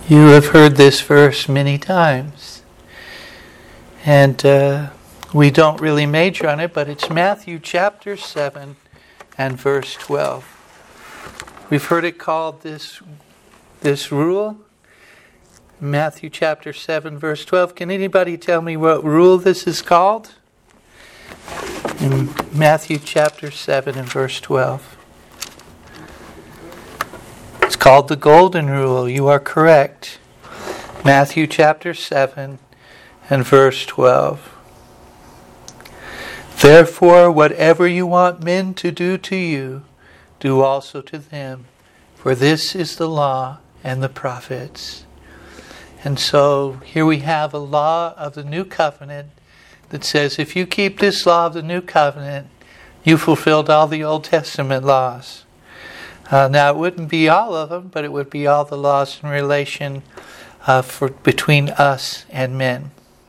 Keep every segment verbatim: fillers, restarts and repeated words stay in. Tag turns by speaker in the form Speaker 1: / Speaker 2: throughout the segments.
Speaker 1: You have heard this verse many times, and uh, we don't really major on it, but it's Matthew chapter seven and verse twelve. We've heard it called this, this rule, Matthew chapter seven verse twelve. Can anybody tell me what rule this is called? In Matthew chapter seven and verse twelve. It's called the Golden Rule. You are correct. Matthew chapter seven and verse twelve. Therefore, whatever you want men to do to you, do also to them. For this is the law and the prophets. And so here we have a law of the new covenant that says if you keep this law of the new covenant, you fulfilled all the Old Testament laws. Uh, now, it wouldn't be all of them, but it would be all the laws in relation uh, for between us and men.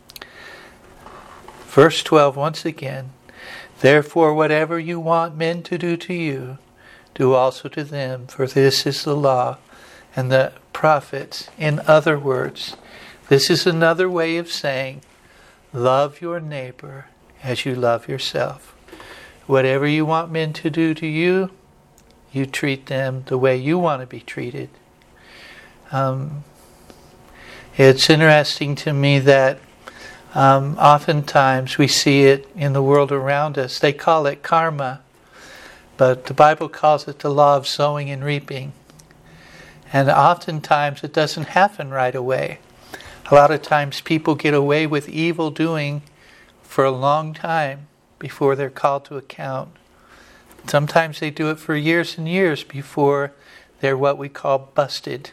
Speaker 1: Verse twelve, once again. Therefore, whatever you want men to do to you, do also to them, for this is the law and the prophets. In other words, this is another way of saying, love your neighbor as you love yourself. Whatever you want men to do to you, you treat them the way you want to be treated. Um, it's interesting to me that um, oftentimes we see it in the world around us. They call it karma, but the Bible calls it the law of sowing and reaping. And oftentimes it doesn't happen right away. A lot of times people get away with evil doing for a long time before they're called to account. Sometimes they do it for years and years before they're what we call busted.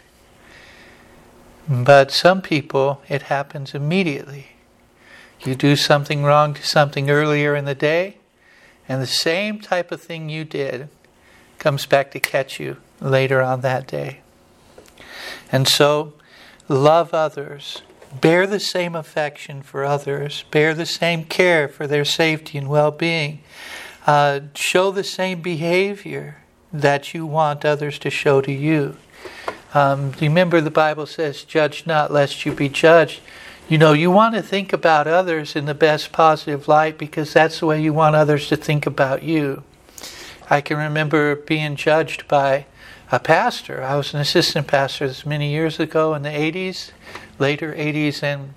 Speaker 1: But some people, it happens immediately. You do something wrong to something earlier in the day, and the same type of thing you did comes back to catch you later on that day. And so, love others. Bear the same affection for others. Bear the same care for their safety and well-being. Uh, show the same behavior that you want others to show to you. Um, remember the Bible says, judge not lest you be judged. You know, you want to think about others in the best positive light because that's the way you want others to think about you. I can remember being judged by a pastor. I was an assistant pastor this many years ago in the eighties, later eighties, and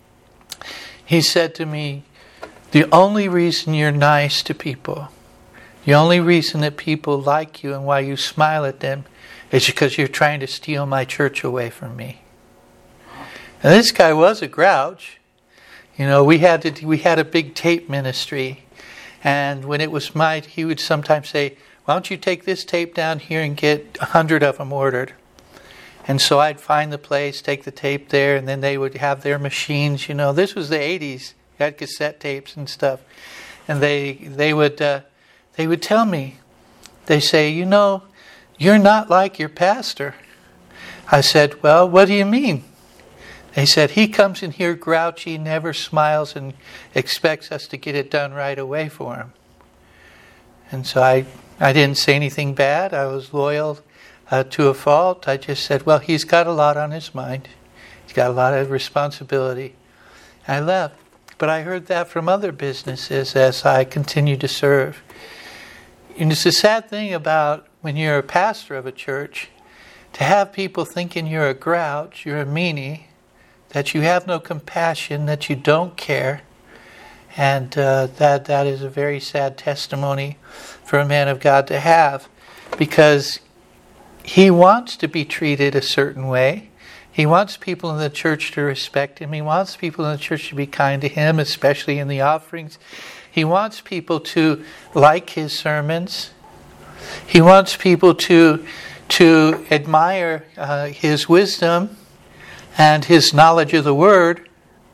Speaker 1: he said to me, the only reason you're nice to people, the only reason that people like you and why you smile at them is because you're trying to steal my church away from me. And this guy was a grouch. You know, we had to, we had a big tape ministry, and when it was my, he would sometimes say, why don't you take this tape down here and get a hundred of them ordered? And so I'd find the place, take the tape there, and then they would have their machines. You know, this was the eighties. You had cassette tapes and stuff, and they they would uh, they would tell me, they say, you know, you're not like your pastor. I said, well, what do you mean? They said, he comes in here grouchy, never smiles, and expects us to get it done right away for him. And so I I didn't say anything bad. I was loyal uh, to a fault. I just said, well, he's got a lot on his mind. He's got a lot of responsibility. I left. But I heard that from other businesses as I continue to serve. And it's a sad thing about when you're a pastor of a church, to have people thinking you're a grouch, you're a meanie, that you have no compassion, that you don't care. And uh, that that is a very sad testimony for a man of God to have, because he wants to be treated a certain way. He wants people in the church to respect him. He wants people in the church to be kind to him, especially in the offerings. He wants people to like his sermons. He wants people to, to admire uh, his wisdom and his knowledge of the Word.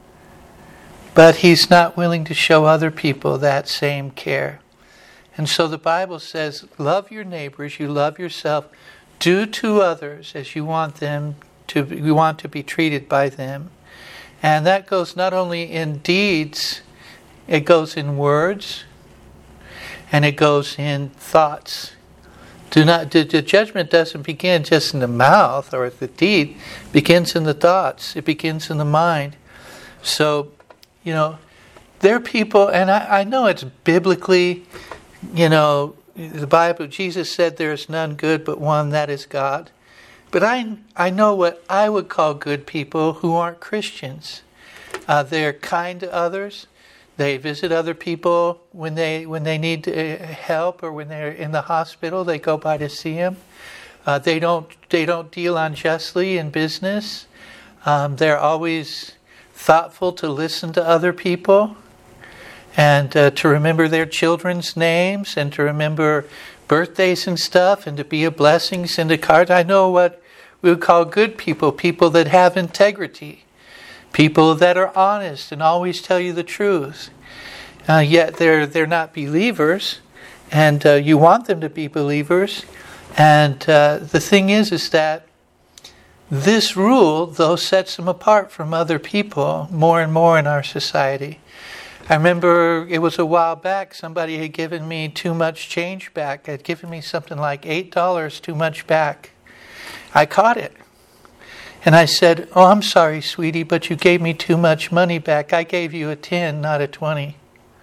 Speaker 1: But he's not willing to show other people that same care. And so the Bible says, love your neighbors, you love yourself. Do to others as you want them to, you want to be treated by them. And that goes not only in deeds, it goes in words, and it goes in thoughts. Do not. The, the judgment doesn't begin just in the mouth or the deed. It begins in the thoughts. It begins in the mind. So, you know, there are people, and I, I know it's biblically, you know, the Bible, Jesus said there is none good but one, that is God. But I, I know what I would call good people who aren't Christians. Uh, they're kind to others. They visit other people when they when they need uh, help, or when they're in the hospital. They go by to see them. Uh, they don't they don't deal unjustly in business. Um, they're always thoughtful to listen to other people, and uh, to remember their children's names, and to remember birthdays and stuff, and to be a blessing. Send a card. I know what we would call good people, people that have integrity. People that are honest and always tell you the truth. Uh, yet they're they're not believers, and uh, you want them to be believers. And uh, the thing is, is that this rule, though, sets them apart from other people more and more in our society. I remember it was a while back, somebody had given me too much change back. Had given me something like eight dollars too much back. I caught it. And I said, "Oh, I'm sorry, sweetie, but you gave me too much money back. I gave you a ten, not a twenty."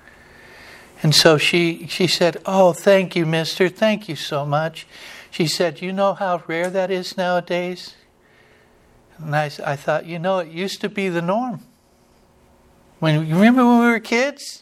Speaker 1: And so she she said, "Oh, thank you, mister. Thank you so much." She said, "You know how rare that is nowadays?" And I, I thought, you know, it used to be the norm. When you remember when we were kids?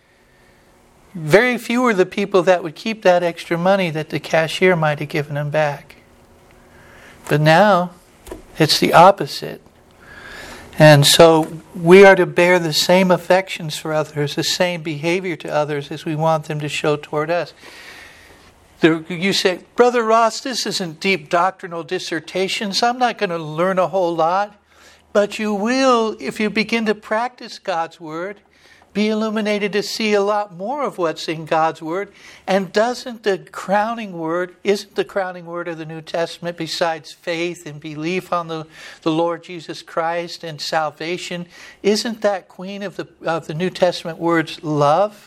Speaker 1: Very few were the people that would keep that extra money that the cashier might have given them back. But now, it's the opposite. And so we are to bear the same affections for others, the same behavior to others as we want them to show toward us. There, you say, "Brother Ross, this isn't deep doctrinal dissertations. I'm not going to learn a whole lot." But you will, if you begin to practice God's Word, be illuminated to see a lot more of what's in God's Word. And doesn't the crowning word, isn't the crowning word of the New Testament, besides faith and belief on the, the Lord Jesus Christ and salvation, isn't that queen of the of the New Testament words love?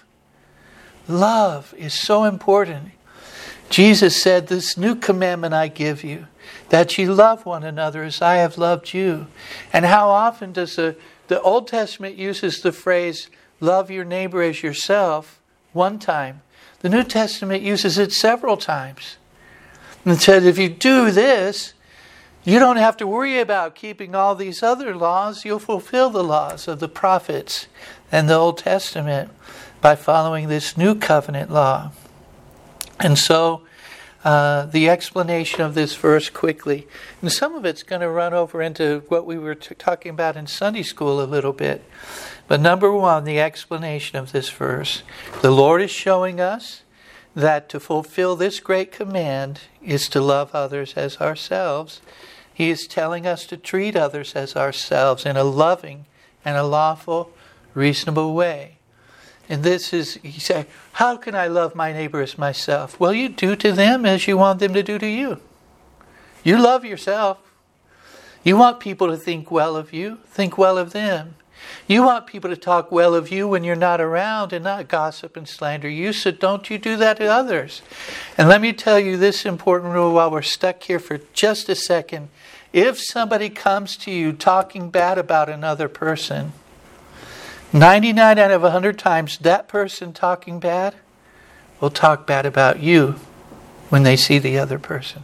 Speaker 1: Love is so important. Jesus said, "This new commandment I give you, that you love one another as I have loved you." And how often does the, the Old Testament uses the phrase, "Love your neighbor as yourself," one time. The New Testament uses it several times. And it said, if you do this, you don't have to worry about keeping all these other laws. You'll fulfill the laws of the prophets and the Old Testament by following this new covenant law. And so, uh, the explanation of this verse quickly. And some of it's going to run over into what we were t- talking about in Sunday school a little bit. But number one, the explanation of this verse. The Lord is showing us that to fulfill this great command is to love others as ourselves. He is telling us to treat others as ourselves in a loving and a lawful, reasonable way. And this is, he said, how can I love my neighbor as myself? Well, you do to them as you want them to do to you. You love yourself. You want people to think well of you. Think well of them. You want people to talk well of you when you're not around and not gossip and slander you, so don't you do that to others. And let me tell you this important rule while we're stuck here for just a second. If somebody comes to you talking bad about another person, ninety-nine out of one hundred times that person talking bad will talk bad about you when they see the other person.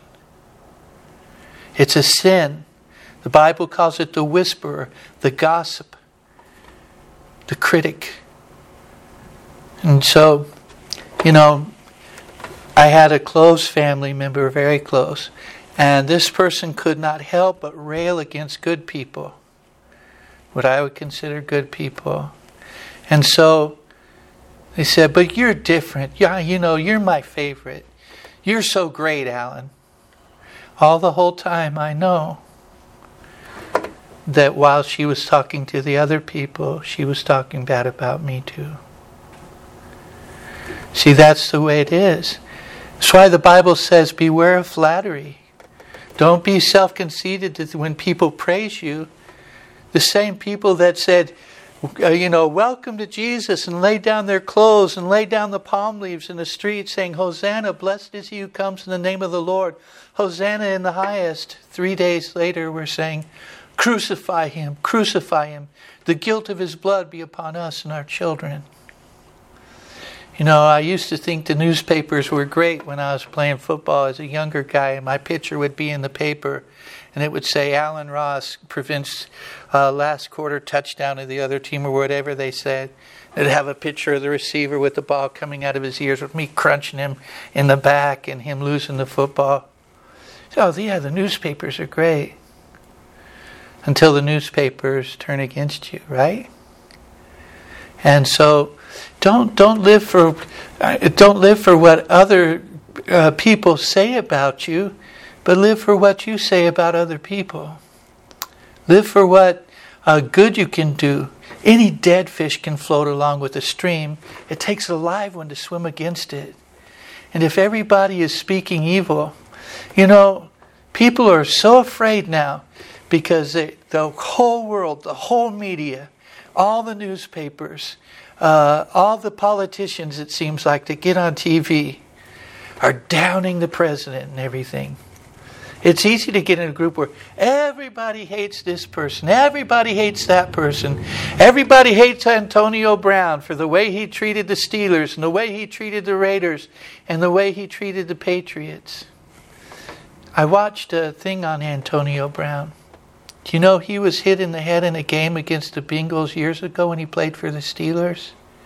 Speaker 1: It's a sin. The Bible calls it the whisperer, the gossip, the critic. And so, you know, I had a close family member, very close, and this person could not help but rail against good people, what I would consider good people. And so they said, "But you're different. Yeah, you know, you're my favorite. You're so great, Alan." All the whole time I know that while she was talking to the other people, she was talking bad about me too. See, that's the way it is. That's why the Bible says, beware of flattery. Don't be self-conceited when people praise you. The same people that said, uh, you know, welcome to Jesus, and lay down their clothes and lay down the palm leaves in the street saying, Hosanna, blessed is he who comes in the name of the Lord. Hosanna in the highest. Three days later we're saying, crucify him, crucify him. The guilt of his blood be upon us and our children. You know, I used to think the newspapers were great when I was playing football as a younger guy, and my picture would be in the paper, and it would say Alan Ross prevents uh, last quarter touchdown of the other team, or whatever they said. It'd have a picture of the receiver with the ball coming out of his ears, with me crunching him in the back and him losing the football. So, yeah, the newspapers are great. Until the newspapers turn against you, right? And so, don't don't live for uh, don't live for what other uh, people say about you, but live for what you say about other people. Live for what uh, good you can do. Any dead fish can float along with the stream. It takes a live one to swim against it. And if everybody is speaking evil, you know, people are so afraid now because they, the whole world, the whole media, all the newspapers, uh, all the politicians, it seems like, that get on T V are downing the president and everything. It's easy to get in a group where everybody hates this person, everybody hates that person, everybody hates Antonio Brown for the way he treated the Steelers and the way he treated the Raiders and the way he treated the Patriots. I watched a thing on Antonio Brown. Do you know he was hit in the head in a game against the Bengals years ago when he played for the Steelers?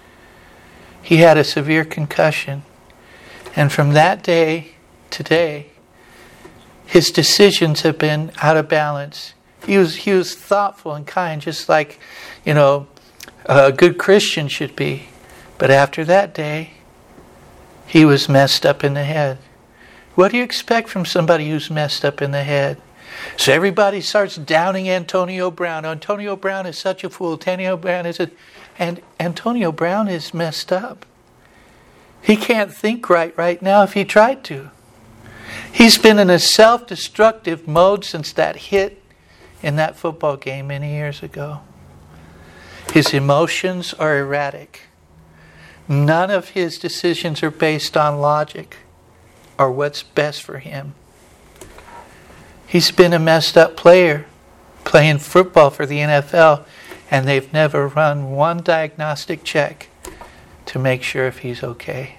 Speaker 1: He had a severe concussion. And from that day to today, his decisions have been out of balance. He was he was thoughtful and kind, just like, you know, a good Christian should be. But after that day, he was messed up in the head. What do you expect from somebody who's messed up in the head? So everybody starts downing Antonio Brown. Antonio Brown is such a fool. Antonio Brown is a... And Antonio Brown is messed up. He can't think right right now if he tried to. He's been in a self-destructive mode since that hit in that football game many years ago. His emotions are erratic. None of his decisions are based on logic or what's best for him. He's been a messed up player playing football for the N F L, and they've never run one diagnostic check to make sure if he's okay.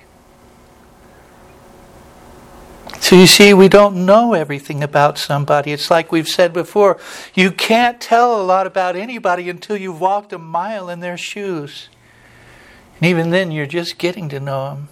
Speaker 1: So you see, we don't know everything about somebody. It's like we've said before, you can't tell a lot about anybody until you've walked a mile in their shoes. And even then, you're just getting to know them.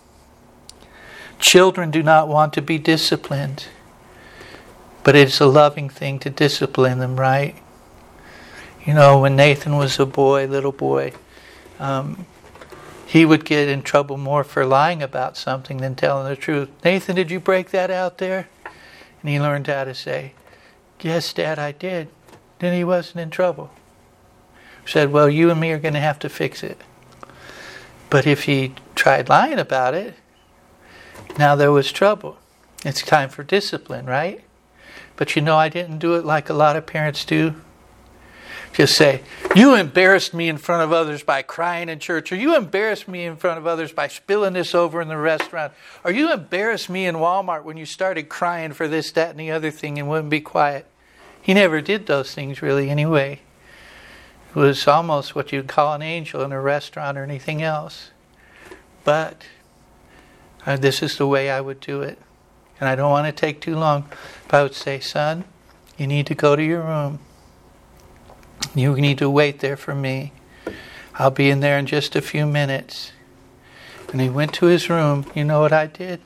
Speaker 1: Children do not want to be disciplined. But it's a loving thing to discipline them, right? You know, when Nathan was a boy, little boy, um, he would get in trouble more for lying about something than telling the truth. Nathan, did you break that out there? And he learned how to say, yes, Dad, I did. Then he wasn't in trouble. Said, well, you and me are going to have to fix it. But if he tried lying about it, now there was trouble. It's time for discipline, right? But you know, I didn't do it like a lot of parents do. Just say, you embarrassed me in front of others by crying in church, or you embarrassed me in front of others by spilling this over in the restaurant, or you embarrassed me in Walmart when you started crying for this, that, and the other thing and wouldn't be quiet. He never did those things really anyway. It was almost what you'd call an angel in a restaurant or anything else. But uh, this is the way I would do it. And I don't want to take too long, but I would say, son, you need to go to your room. You need to wait there for me. I'll be in there in just a few minutes. And he went to his room. You know what I did?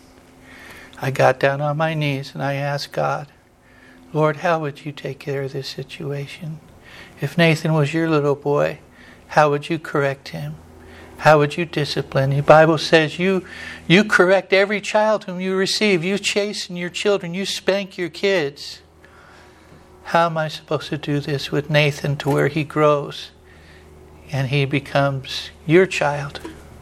Speaker 1: I got down on my knees and I asked God, Lord, how would you take care of this situation? If Nathan was your little boy, how would you correct him? How would you discipline? The Bible says you you correct every child whom you receive. You chasten your children. You spank your kids. How am I supposed to do this with Nathan to where he grows and he becomes your child,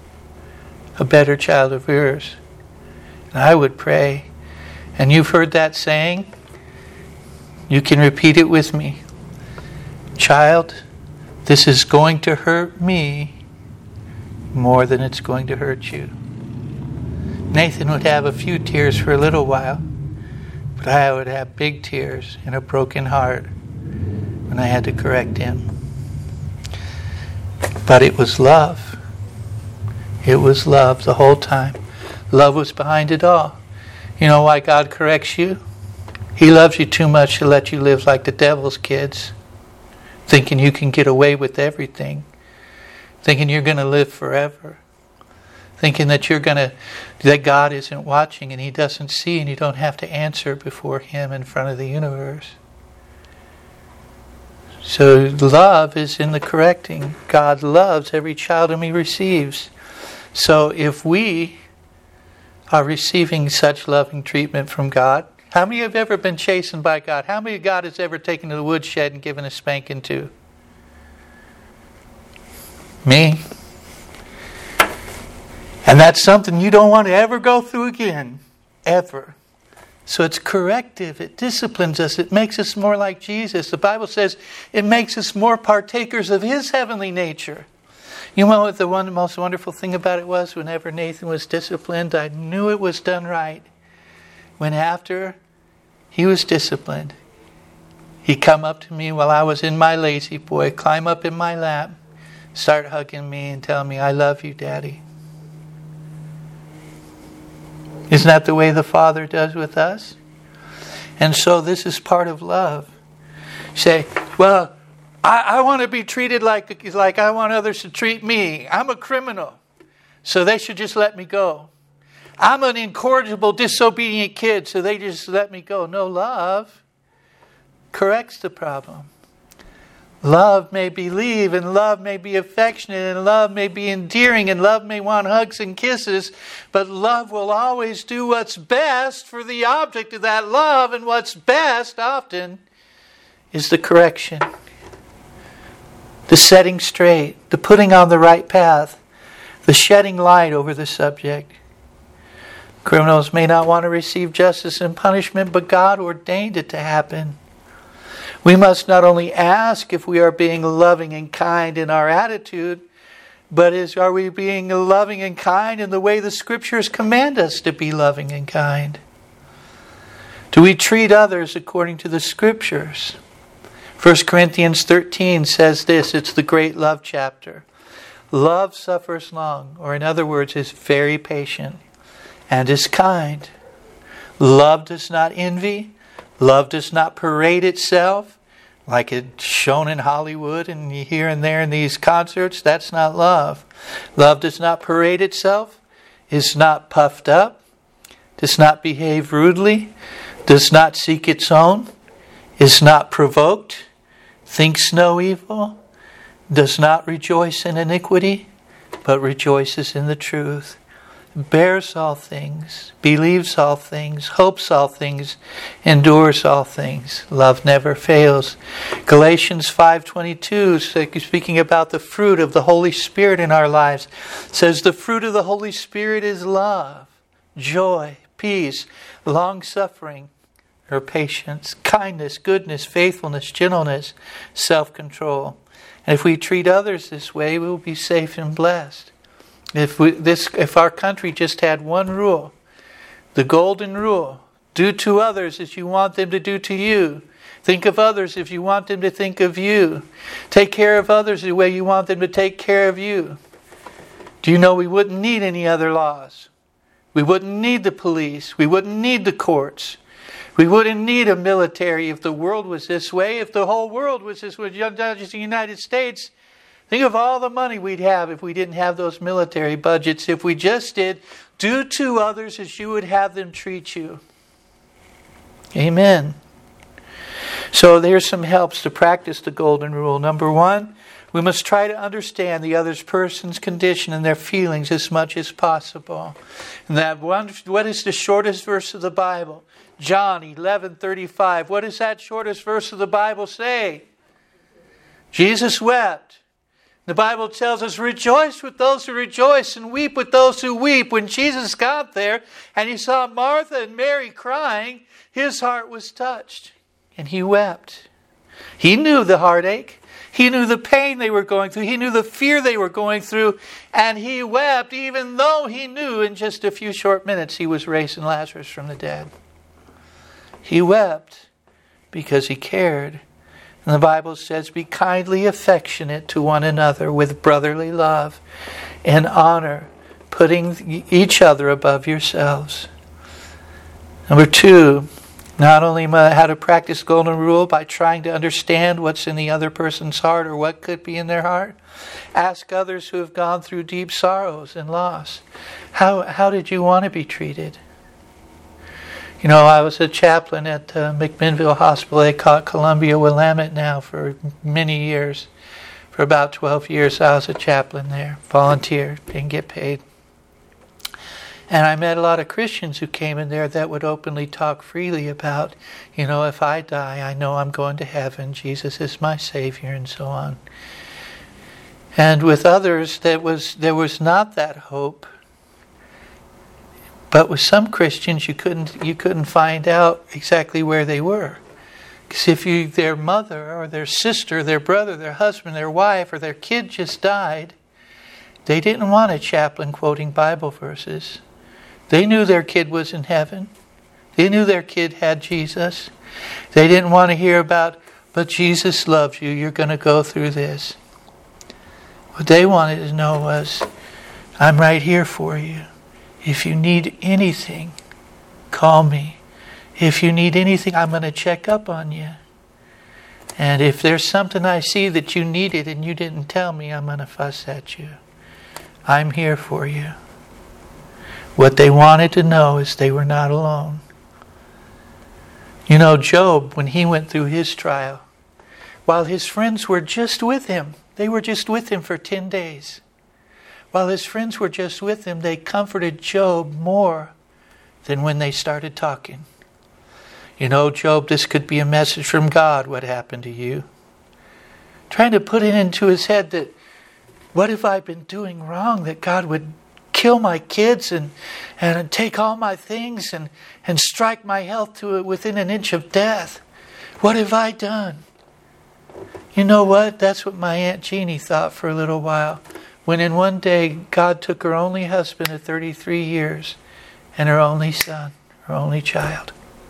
Speaker 1: a better child of yours? And I would pray. And you've heard that saying. You can repeat it with me. Child, This is going to hurt me more than it's going to hurt you. Nathan would have a few tears for a little while, but I would have big tears and a broken heart when I had to correct him. But it was love. It was love the whole time. Love was behind it all. You know why God corrects you? He loves you too much to let you live like the devil's kids, thinking you can get away with everything, thinking you're going to live forever, thinking that you're going to, that God isn't watching and He doesn't see and you don't have to answer before Him in front of the universe. So love is in the correcting. God loves every child whom He receives. So if we are receiving such loving treatment from God, how many have ever been chastened by God? How many of God has ever taken to the woodshed and given a spanking to? Me. And that's something you don't want to ever go through again. Ever. So it's corrective. It disciplines us. It makes us more like Jesus. The Bible says it makes us more partakers of His heavenly nature. You know what the one most wonderful thing about it was? Whenever Nathan was disciplined, I knew it was done right. When after he was disciplined, he'd come up to me while I was in my lazy boy, climb up in my lap, start hugging me and tell me, "I love you, Daddy." Isn't that the way the Father does with us? And so this is part of love. You say, well, I, I want to be treated like, like I want others to treat me. I'm a criminal, so they should just let me go. I'm an incorrigible, disobedient kid, so they just let me go. No, love corrects the problem. Love may believe, and love may be affectionate, and love may be endearing, and love may want hugs and kisses, but love will always do what's best for the object of that love, and what's best often is the correction, the setting straight, the putting on the right path, the shedding light over the subject. Criminals may not want to receive justice and punishment, but God ordained it to happen. We must not only ask if we are being loving and kind in our attitude, but is are we being loving and kind in the way the Scriptures command us to be loving and kind? Do we treat others according to the Scriptures? First Corinthians thirteen says this, it's the great love chapter. Love suffers long, or in other words, is very patient and is kind. Love does not envy. Love does not parade itself like it's shown in Hollywood and here and there in these concerts. That's not love. Love does not parade itself, is not puffed up, does not behave rudely, does not seek its own, is not provoked, thinks no evil, does not rejoice in iniquity, but rejoices in the truth, bears all things, believes all things, hopes all things, endures all things. Love never fails. Galatians five twenty-two, speaking about the fruit of the Holy Spirit in our lives, says the fruit of the Holy Spirit is love, joy, peace, long-suffering, or patience, kindness, goodness, faithfulness, gentleness, self-control. And if we treat others this way, we will be safe and blessed. If we, this, if our country just had one rule, the golden rule, do to others as you want them to do to you. Think of others if you want them to think of you. Take care of others the way you want them to take care of you. Do you know we wouldn't need any other laws? We wouldn't need the police. We wouldn't need the courts. We wouldn't need a military if the world was this way. If the whole world was this way, not just the United States. Think of all the money we'd have if we didn't have those military budgets. If we just did, do to others as you would have them treat you. Amen. So there's some helps to practice the golden rule. Number one, we must try to understand the other person's condition and their feelings as much as possible. And that one, what is the shortest verse of the Bible? John eleven thirty-five. What does that shortest verse of the Bible say? Jesus wept. The Bible tells us, rejoice with those who rejoice and weep with those who weep. When Jesus got there and he saw Martha and Mary crying, his heart was touched and he wept. He knew the heartache. He knew the pain they were going through. He knew the fear they were going through. And he wept even though he knew in just a few short minutes he was raising Lazarus from the dead. He wept because he cared. And the Bible says, be kindly affectionate to one another with brotherly love and honor, putting each other above yourselves. Number two, not only how to practice golden rule by trying to understand what's in the other person's heart or what could be in their heart. Ask others who have gone through deep sorrows and loss. How, how did you want to be treated? You know, I was a chaplain at uh, McMinnville Hospital. They call it Columbia Willamette now for many years. For about twelve years I was a chaplain there. Volunteer, didn't get paid. And I met a lot of Christians who came in there that would openly talk freely about, you know, if I die, I know I'm going to heaven. Jesus is my Savior, and so on. And with others, there was there was not that hope. But with some Christians, you couldn't you couldn't find out exactly where they were, because if you their mother or their sister, their brother, their husband, their wife, or their kid just died, they didn't want a chaplain quoting Bible verses. They knew their kid was in heaven. They knew their kid had Jesus. They didn't want to hear about, but Jesus loves you. You're going to go through this. What they wanted to know was, I'm right here for you. If you need anything, call me. If you need anything, I'm going to check up on you. And if there's something I see that you needed and you didn't tell me, I'm going to fuss at you. I'm here for you. What they wanted to know is they were not alone. You know, Job, when he went through his trial, while his friends were just with him, they were just with him for ten days. While his friends were just with him, they comforted Job more than when they started talking. You know, Job, this could be a message from God, what happened to you. Trying to put it into his head that, what have I been doing wrong that God would kill my kids and, and take all my things and, and strike my health to it within an inch of death? What have I done? You know what? That's what my Aunt Jeannie thought for a little while. When in one day God took her only husband of thirty-three years and her only son, her only child.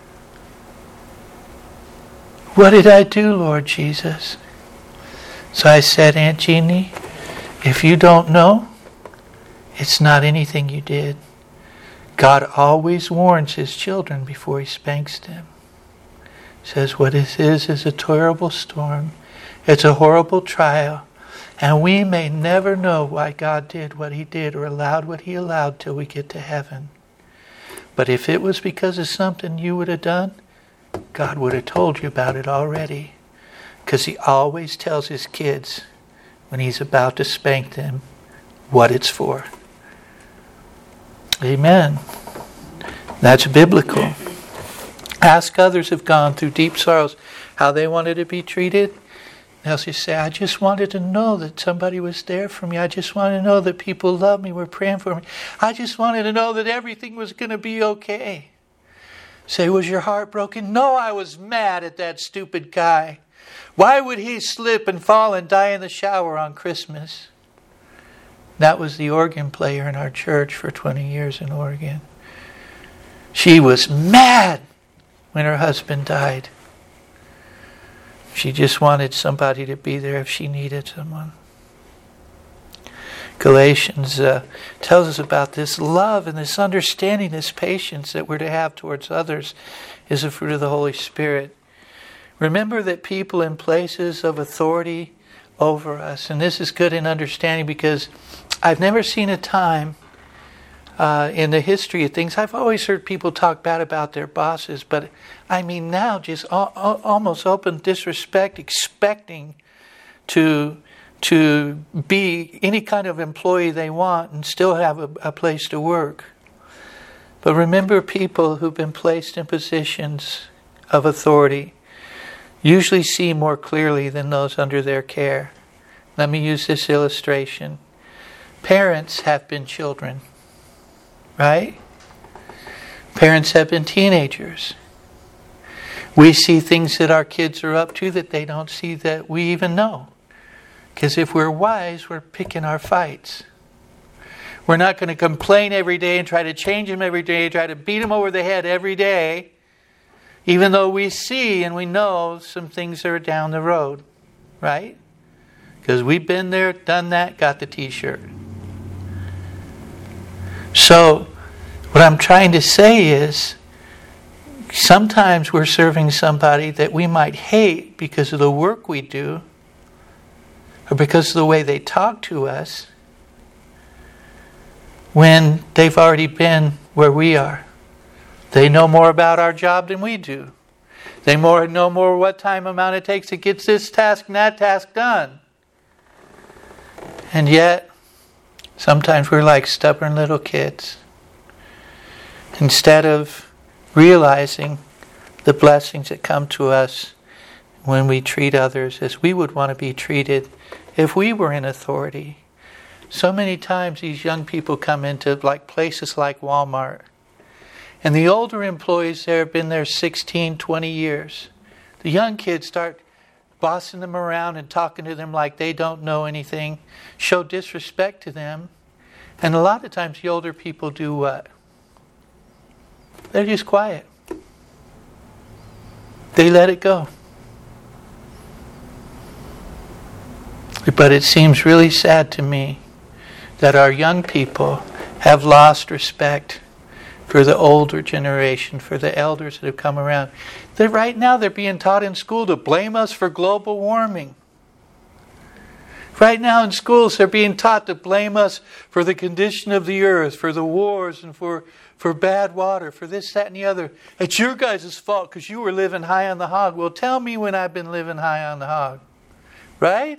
Speaker 1: What did I do, Lord Jesus? So I said, Aunt Jeannie, if you don't know, it's not anything you did. God always warns his children before he spanks them. He says what it is is a terrible storm. It's a horrible trial. And we may never know why God did what he did or allowed what he allowed till we get to heaven. But if it was because of something you would have done, God would have told you about it already. Because he always tells his kids when he's about to spank them what it's for. Amen. That's biblical. Ask others who've gone through deep sorrows how they wanted to be treated. They'll just say, I just wanted to know that somebody was there for me. I just wanted to know that people loved me, were praying for me. I just wanted to know that everything was going to be okay. Say, was your heart broken? No, I was mad at that stupid guy. Why would he slip and fall and die in the shower on Christmas? That was the organ player in our church for twenty years in Oregon. She was mad when her husband died. She just wanted somebody to be there if she needed someone. Galatians uh, tells us about this love and this understanding, this patience that we're to have towards others is a fruit of the Holy Spirit. Remember that people in places of authority over us, and this is good in understanding because I've never seen a time uh, in the history of things. I've always heard people talk bad about their bosses, but I mean now just al- al- almost open disrespect, expecting to to be any kind of employee they want and still have a, a place to work. But remember, people who've been placed in positions of authority usually see more clearly than those under their care. Let me use this illustration. Parents have been children, right? Parents have been teenagers. We see things that our kids are up to that they don't see that we even know. Because if we're wise, we're picking our fights. We're not going to complain every day and try to change them every day, try to beat them over the head every day, even though we see and we know some things are down the road, right? Because we've been there, done that, got the t-shirt. So, what I'm trying to say is, sometimes we're serving somebody that we might hate because of the work we do, or because of the way they talk to us, when they've already been where we are. They know more about our job than we do. They more know more what time amount it takes to get this task and that task done. And yet, sometimes we're like stubborn little kids. Instead of realizing the blessings that come to us when we treat others as we would want to be treated if we were in authority. So many times these young people come into like places like Walmart, and the older employees there have been there sixteen, twenty years. The young kids start bossing them around and talking to them like they don't know anything, show disrespect to them. And a lot of times the older people do what? They're just quiet. They let it go. But it seems really sad to me that our young people have lost respect for the older generation, for the elders that have come around. That right now they're being taught in school to blame us for global warming. Right now in schools they're being taught to blame us for the condition of the earth, for the wars, and for, for bad water, for this, that, and the other. It's your guys' fault because you were living high on the hog. Well, tell me when I've been living high on the hog. Right?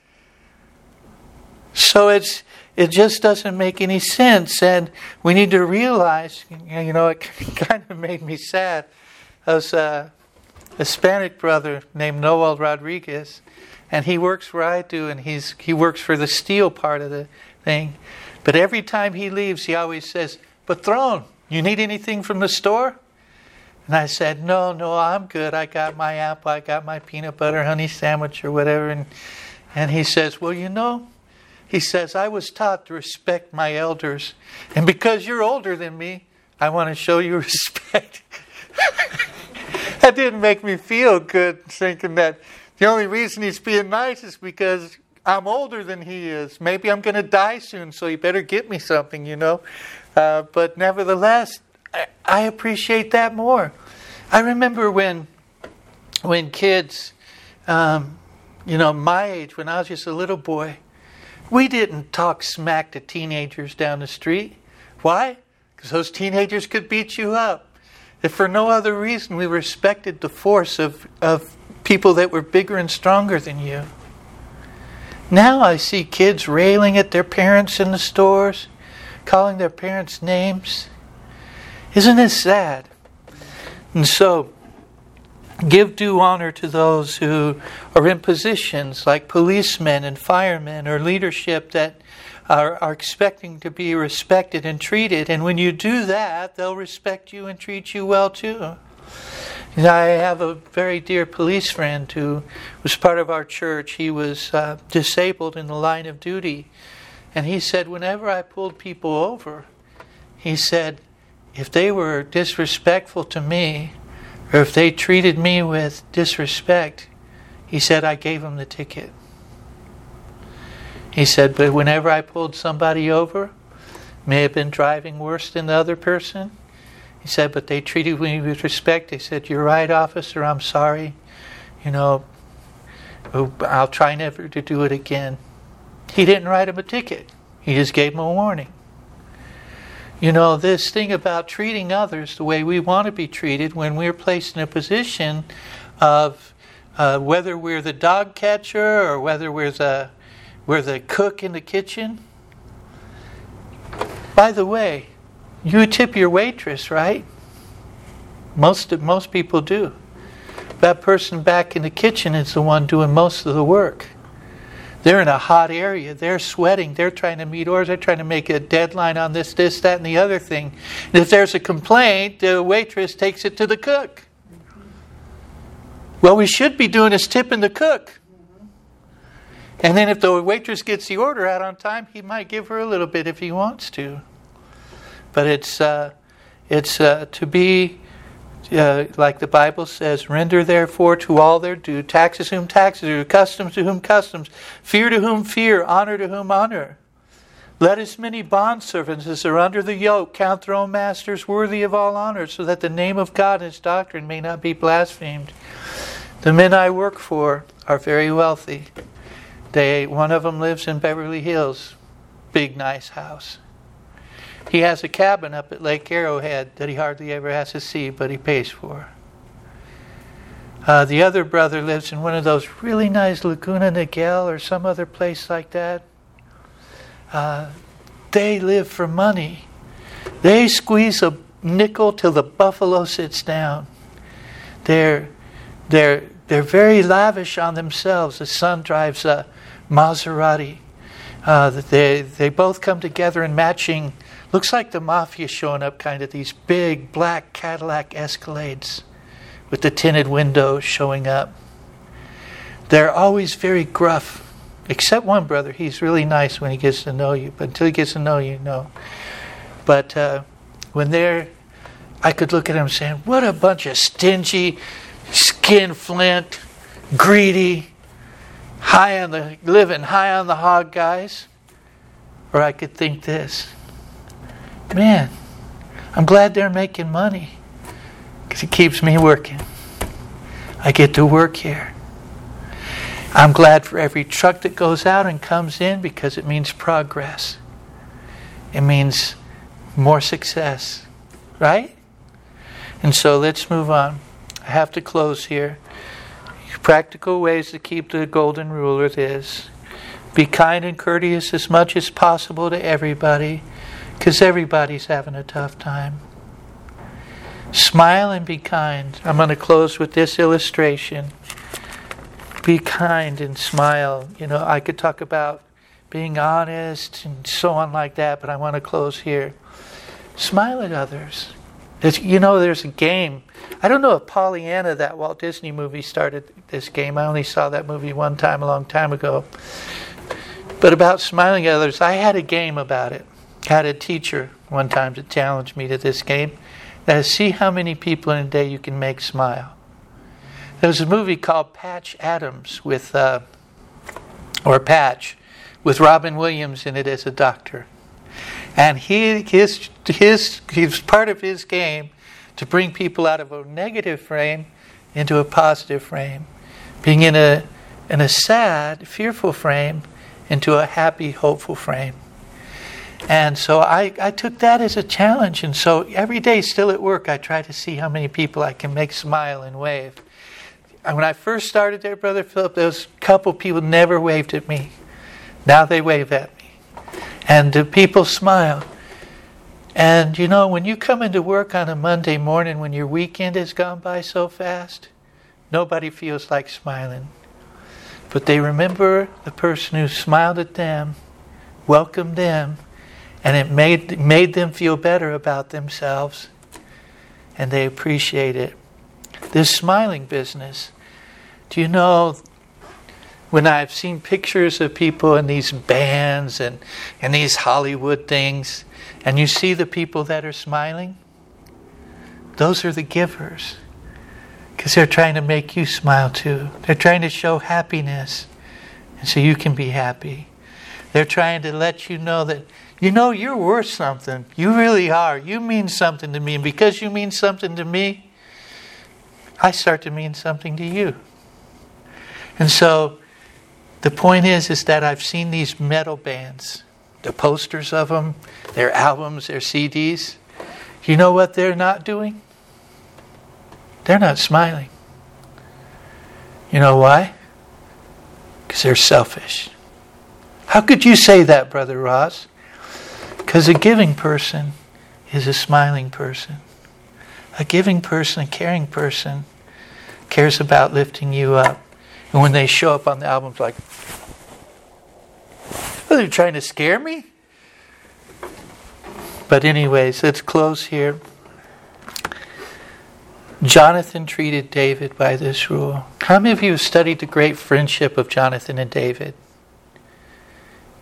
Speaker 1: So it's it just doesn't make any sense, and we need to realize, you know, it kind of made me sad. I was a Hispanic brother named Noel Rodriguez, and he works where I do, and he's he works for the steel part of the thing. But every time he leaves, he always says, "Patron, you need anything from the store?" And I said, "No, no, I'm good. I got my apple, I got my peanut butter honey sandwich or whatever." And and he says, "Well, you know," he says, "I was taught to respect my elders. And because you're older than me, I want to show you respect." That didn't make me feel good, thinking that the only reason he's being nice is because I'm older than he is. Maybe I'm going to die soon, so he better get me something, you know. Uh, but nevertheless, I, I appreciate that more. I remember when, when kids, um, you know, my age, when I was just a little boy, we didn't talk smack to teenagers down the street. Why? Because those teenagers could beat you up. If for no other reason, we respected the force of, of people that were bigger and stronger than you. Now I see kids railing at their parents in the stores, calling their parents names. Isn't it sad? And so, give due honor to those who are in positions like policemen and firemen or leadership that are, are expecting to be respected and treated. And when you do that, they'll respect you and treat you well too. And I have a very dear police friend who was part of our church. He was uh, disabled in the line of duty. And he said, whenever I pulled people over, he said, if they were disrespectful to me, or if they treated me with disrespect, he said, I gave them the ticket. He said, but whenever I pulled somebody over, may have been driving worse than the other person, he said, but they treated me with respect. They said, you're right, officer, I'm sorry. You know, I'll try never to do it again. He didn't write him a ticket. He just gave him a warning. You know, this thing about treating others the way we want to be treated when we're placed in a position of uh, whether we're the dog catcher or whether we're the, we're the cook in the kitchen. By the way, you tip your waitress, right? Most most people do. That person back in the kitchen is the one doing most of the work. They're in a hot area. They're sweating. They're trying to meet orders. They're trying to make a deadline on this, this, that, and the other thing. And if there's a complaint, the waitress takes it to the cook. Well, we should be doing is tipping the cook. And then if the waitress gets the order out on time, he might give her a little bit if he wants to. But it's uh, it's uh, to be, uh, like the Bible says, render therefore to all their due, taxes whom taxes due, customs to whom customs, fear to whom fear, honor to whom honor. Let as many bondservants as are under the yoke count their own masters worthy of all honor, so that the name of God and His doctrine may not be blasphemed. The men I work for are very wealthy. They, one of them lives in Beverly Hills, big nice house. He has a cabin up at Lake Arrowhead that he hardly ever has to see, but he pays for. Uh, the other brother lives in one of those really nice Laguna Niguel or some other place like that. Uh, they live for money. They squeeze a nickel till the buffalo sits down. They're they're they're very lavish on themselves. The son drives a Maserati. Uh, they they both come together in matching. Looks like the mafia showing up, kind of these big black Cadillac Escalades with the tinted windows showing up. They're always very gruff. Except one brother, he's really nice when he gets to know you. But until he gets to know you, no. But uh, when they're, I could look at him saying, what a bunch of stingy, skinflint, greedy, high on the, living high on the hog guys. Or I could think this, man, I'm glad they're making money because it keeps me working. I get to work here. I'm glad for every truck that goes out and comes in because it means progress. It means more success, right? And so let's move on. I have to close here. Practical ways to keep the golden rule is this. Be kind and courteous as much as possible to everybody because everybody's having a tough time. Smile and be kind. I'm going to close with this illustration. Be kind and smile. You know, I could talk about being honest and so on like that, but I want to close here. Smile at others. There's, you know, there's a game. I don't know if Pollyanna, that Walt Disney movie, started this game. I only saw that movie one time a long time ago. But about smiling at others, I had a game about it. I had a teacher one time to challenge me to this game. That is, see how many people in a day you can make smile. There was a movie called Patch Adams with, uh, or Patch, with Robin Williams in it as a doctor, and he his his his part of his game to bring people out of a negative frame into a positive frame, being in a in a sad, fearful frame into a happy, hopeful frame. And so I, I took that as a challenge, and so every day still at work I try to see how many people I can make smile and wave. When I first started there, Brother Philip, there was a couple people never waved at me. Now they wave at me. And the people smile. And you know, when you come into work on a Monday morning when your weekend has gone by so fast, nobody feels like smiling. But they remember the person who smiled at them, welcomed them, and it made made them feel better about themselves. And they appreciate it. This smiling business. Do you know, when I've seen pictures of people in these bands and, and these Hollywood things, and you see the people that are smiling, those are the givers. Because they're trying to make you smile too. They're trying to show happiness, and so you can be happy. They're trying to let you know that, you know, you're worth something. You really are. You mean something to me. And because you mean something to me, I start to mean something to you. And so the point is, is that I've seen these metal bands, the posters of them, their albums, their C Ds. You know what they're not doing? They're not smiling. You know why? Because they're selfish. How could you say that, Brother Ross? Because a giving person is a smiling person. A giving person, a caring person, cares about lifting you up. And when they show up on the albums like, oh, they're trying to scare me? But anyways, let's close here. Jonathan treated David by this rule. How many of you have studied the great friendship of Jonathan and David?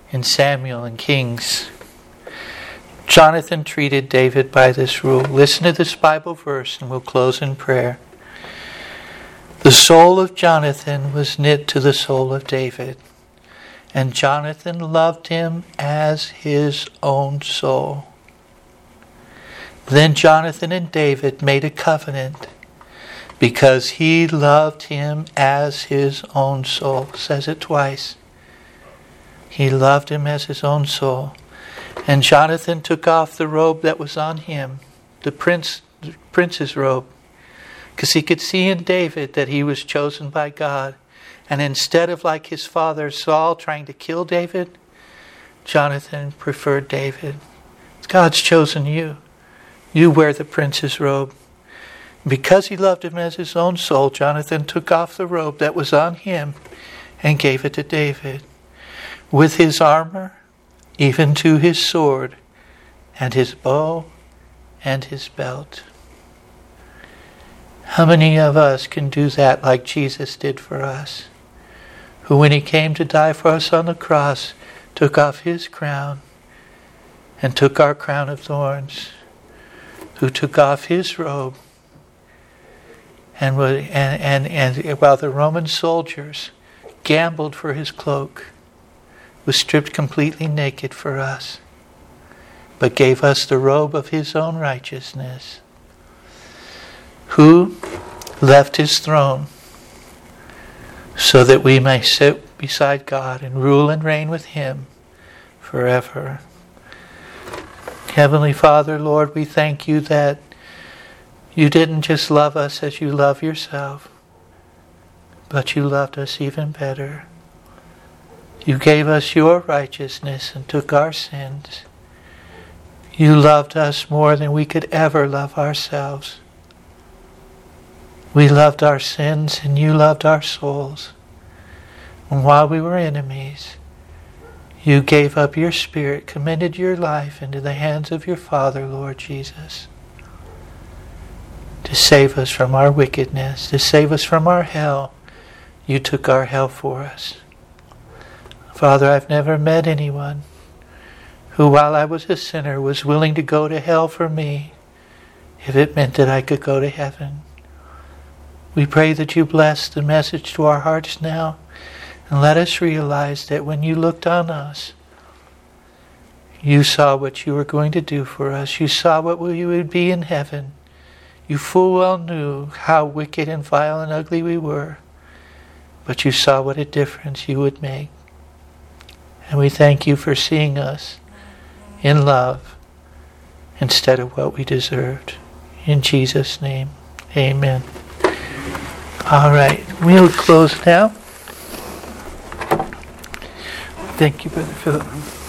Speaker 1: in Samuel and Kings. Jonathan treated David by this rule. Listen to this Bible verse and we'll close in prayer. The soul of Jonathan was knit to the soul of David, and Jonathan loved him as his own soul. Then Jonathan and David made a covenant because he loved him as his own soul. It says it twice. He loved him as his own soul. And Jonathan took off the robe that was on him, the prince, the prince's robe, because he could see in David that he was chosen by God. And instead of like his father Saul trying to kill David, Jonathan preferred David. God's chosen you. You wear the prince's robe. Because he loved him as his own soul, Jonathan took off the robe that was on him and gave it to David, with his armor, even to his sword, and his bow, and his belt. How many of us can do that like Jesus did for us? Who, when he came to die for us on the cross, took off his crown and took our crown of thorns. Who took off his robe and, and, and, and while the Roman soldiers gambled for his cloak, was stripped completely naked for us, but gave us the robe of his own righteousness. Who left his throne so that we may sit beside God and rule and reign with him forever. Heavenly Father, Lord, we thank you that you didn't just love us as you love yourself, but you loved us even better. You gave us your righteousness and took our sins. You loved us more than we could ever love ourselves. We loved our sins and you loved our souls. And while we were enemies, you gave up your spirit, commended your life into the hands of your Father, Lord Jesus, to save us from our wickedness, to save us from our hell. You took our hell for us. Father, I've never met anyone who, while I was a sinner, was willing to go to hell for me if it meant that I could go to heaven. We pray that you bless the message to our hearts now, and let us realize that when you looked on us, you saw what you were going to do for us. You saw what we would be in heaven. You full well knew how wicked and vile and ugly we were, but you saw what a difference you would make. And we thank you for seeing us in love instead of what we deserved. In Jesus' name, amen. All right, we'll close now. Thank you, Brother Philip.